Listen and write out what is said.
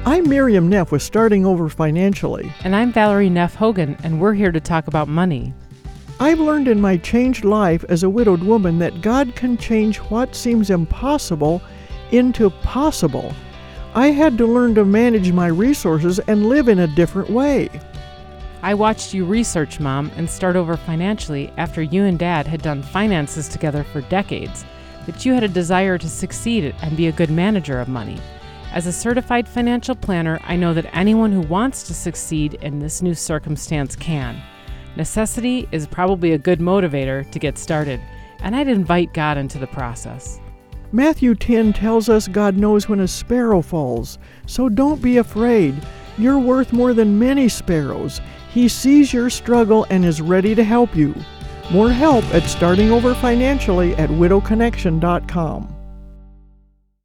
I'm Miriam Neff with Starting Over Financially. And I'm Valerie Neff Hogan, and we're here to talk about money. I've learned in my changed life as a widowed woman that God can change what seems impossible into possible. I had to learn to manage my resources and live in a different way. I watched you research, Mom, and start over financially after you and Dad had done finances together for decades, but you had a desire to succeed and be a good manager of money. As a certified financial planner, I know that anyone who wants to succeed in this new circumstance can. Necessity is probably a good motivator to get started, and I'd invite God into the process. Matthew 10 tells us God knows when a sparrow falls, so don't be afraid. You're worth more than many sparrows. He sees your struggle and is ready to help you. More help at Starting Over Financially at widowconnection.com.